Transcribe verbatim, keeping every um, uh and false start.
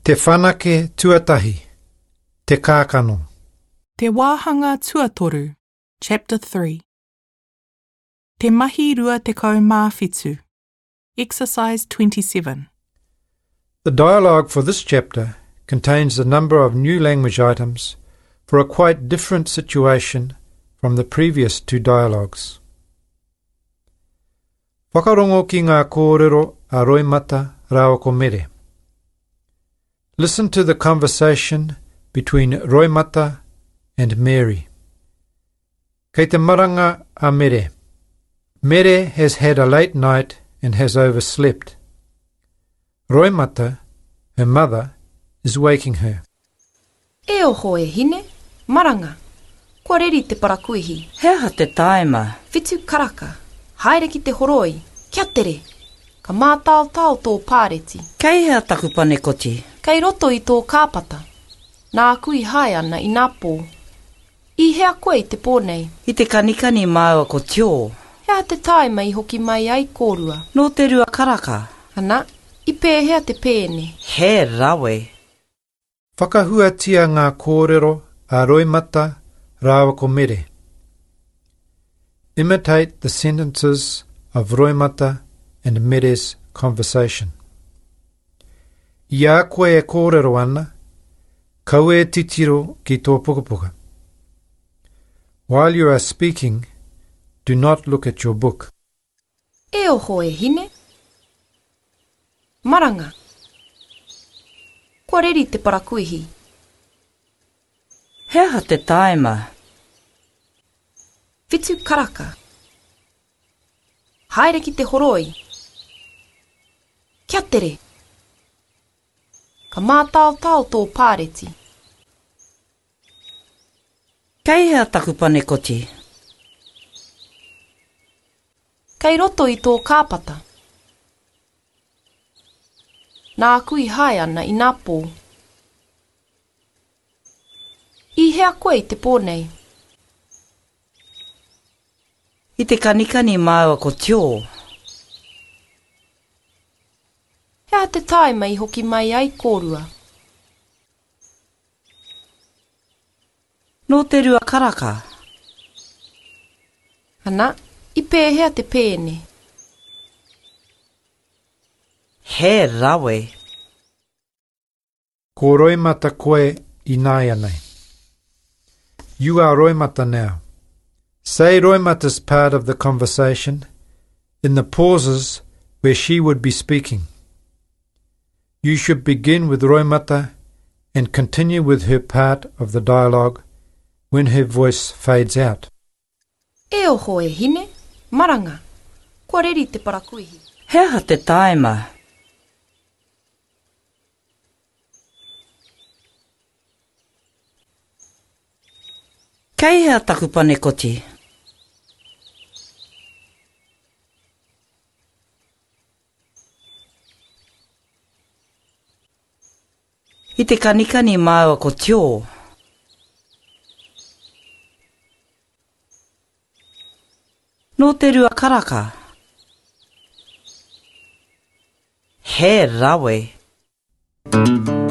Te whanake tuatahi, te kākano. Te wāhanga tuatoru, Chapter three. Te mahi rua tekau mā whitu, Exercise twenty-seven. The dialogue for this chapter contains a number of new language items for a quite different situation from the previous two dialogues. Whakarongo ki ngā kōrero a Roimata Rawako Mere. Listen to the conversation between Roimata and Mary. Kei te maranga a Mere. Mere has had a late night and has overslept. Roimata, her mother, is waking her. E oho e hine, maranga. Kua reri te parakuihi. Hea te taima. Whitu karaka. Haere ki te horoi. Kia tere. Ka mātao tau tō pāreti. Kei hea taku panekoti. Kei roto i tō kāpata. Nā kui hae ana i nā pō. I hea koe i te pōnei. I te kanikani māua ko tio. Hea te taima i hoki mai ai kōrua. No te rua karaka. Ana, i pē hea te pēne. He rawe. Whakahuatia ngā kōrero a Roimata Rawako Mere. Imitate the sentences of Roimata and Mere's conversation. Ia koe e kōrero ana, kau e titiro ki tō pukapuka. While you are speaking, do not look at your book. E oho e hine. Maranga. Kua reri te parakuihi. Hea te taima. Whitu karaka. Haere ki te horoi. Kia tere. Ka mātao tau tō pāreti. Kei hea taku panekoti. Kei roto i tō kāpata. Nā kui hae ana i nā pō. I hea koe i te pōnei. I te kanikani māua ko tio. Hea te taima i hoki mai ai kōrua. No te rua karaka. Ana, i pē hea te pēne. He rawe. Ko Roimata koe i nāia nei. You are Roimata now. Say Roimata's part of the conversation in the pauses where she would be speaking. You should begin with Roimata and continue with her part of the dialogue when her voice fades out. E oho e hine, maranga. Kua reri te parakuihi. Hea te taima. Kei hea taku panekoti. I te kanikani māua ko tio. No te rua karaka. He rawe.